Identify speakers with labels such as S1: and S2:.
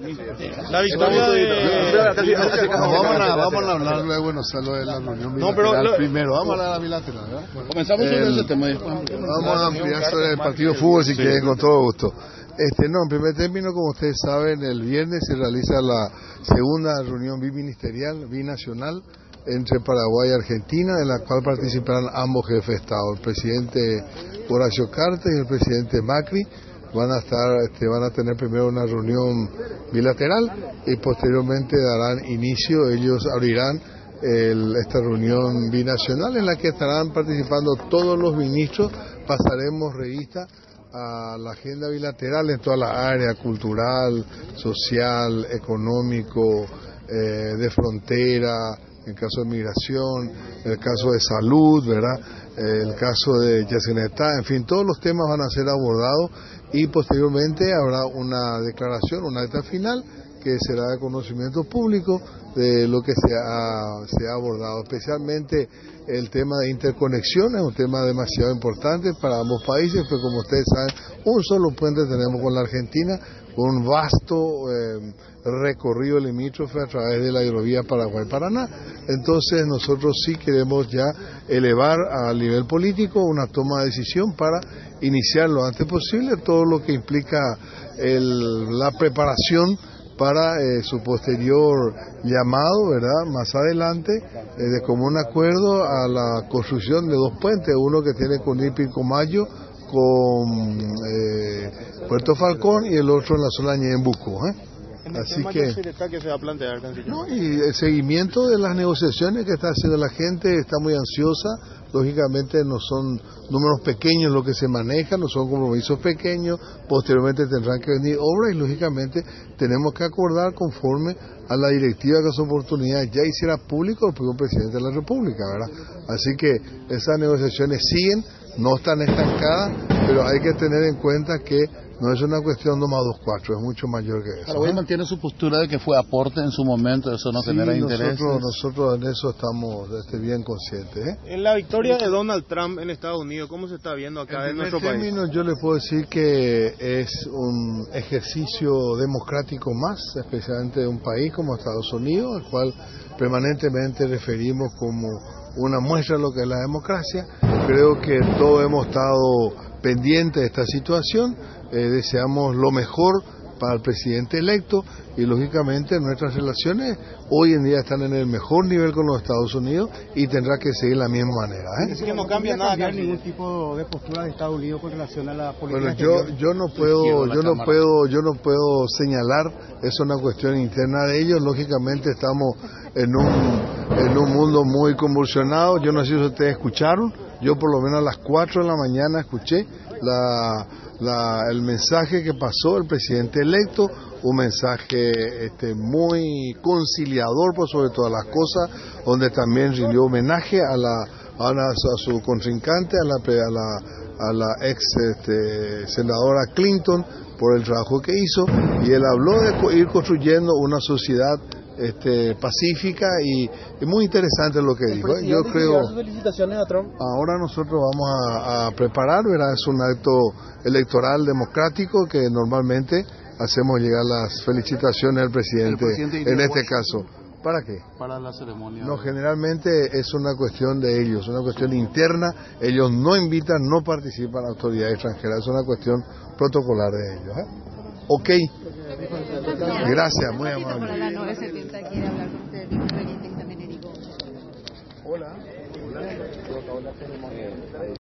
S1: La victoria
S2: Vamos a hablar luego, no solo de la reunión bilateral primero. Vamos a hablar de la bilateral, ¿verdad?
S3: Comenzamos sobre ese tema.
S2: Vamos a ampliar sobre el partido de fútbol si quieren, con todo gusto. No, en primer término, como ustedes saben, el viernes se realiza la segunda reunión biministerial, binacional, entre Paraguay y Argentina, en la cual participarán ambos jefes de Estado, el presidente Horacio Cartes y el presidente Macri. Van a tener primero una reunión bilateral y posteriormente darán inicio, ellos abrirán esta reunión binacional en la que estarán participando todos los ministros. Pasaremos revista a la agenda bilateral en toda la área cultural, social, económico, de frontera, en el caso de migración, en el caso de salud, ¿verdad? El caso de Yacinetá, en fin, todos los temas van a ser abordados y posteriormente habrá una declaración, una acta final que será de conocimiento público de lo que se ha abordado, especialmente el tema de interconexión. Es un tema demasiado importante para ambos países, pero como ustedes saben, un solo puente tenemos con la Argentina, un vasto recorrido limítrofe a través de la hidrovía Paraguay-Paraná. Entonces nosotros sí queremos ya elevar a nivel político una toma de decisión para iniciar lo antes posible todo lo que implica la preparación para su posterior llamado, ¿verdad?, más adelante, de común acuerdo a la construcción de dos puentes, uno que tiene con Pilcomayo, con Puerto Falcón, y el otro en la zona de Ñembucú, Así que
S1: se va a plantear,
S2: no, y el seguimiento de las negociaciones que está haciendo la gente está muy ansiosa. Lógicamente no son números pequeños lo que se maneja, no son compromisos pequeños. Posteriormente tendrán que venir obras y lógicamente tenemos que acordar conforme a la directiva que esa oportunidad ya hiciera público el propio presidente de la República, ¿verdad? Así que esas negociaciones siguen, no están estancadas, pero hay que tener en cuenta que no es una cuestión 2 más 2, 4, es mucho mayor que eso.
S3: Paraguay mantiene su postura de que fue aporte en su momento, eso no genera interés.
S2: Nosotros en eso estamos bien conscientes.
S1: En la victoria de Donald Trump en Estados Unidos, ¿cómo se está viendo acá en nuestro país?
S2: Yo le puedo decir que es un ejercicio democrático más, especialmente de un país como Estados Unidos, al cual permanentemente referimos como una muestra de lo que es la democracia. Creo que todos hemos estado pendientes de esta situación. Deseamos lo mejor para el presidente electo y lógicamente nuestras relaciones hoy en día están en el mejor nivel con los Estados Unidos y tendrá que seguir la misma manera.
S1: Es que no cambia nada,
S4: ningún tipo de postura de Estados Unidos con relación a la política.
S2: Bueno, yo no puedo señalar, es una cuestión interna de ellos. Lógicamente estamos en un mundo muy convulsionado. Yo no sé si ustedes escucharon, yo por lo menos a las 4 de la mañana escuché el mensaje que pasó el presidente electo, un mensaje muy conciliador por sobre todas las cosas, donde también rindió homenaje a su contrincante, a la ex senadora Clinton, por el trabajo que hizo, y él habló de ir construyendo una sociedad pacífica y muy interesante lo que dijo. Yo creo.
S4: Felicitaciones a Trump.
S2: Ahora nosotros vamos a preparar, ¿verdad? Es un acto electoral democrático que normalmente hacemos llegar las felicitaciones al presidente en este caso. ¿Para qué?
S3: Para la ceremonia.
S2: No, generalmente es una cuestión de ellos, una cuestión interna. Ellos no invitan, no participan autoridades extranjeras, es una cuestión protocolar de ellos. Ok. Gracias, muy amable.
S5: Hola.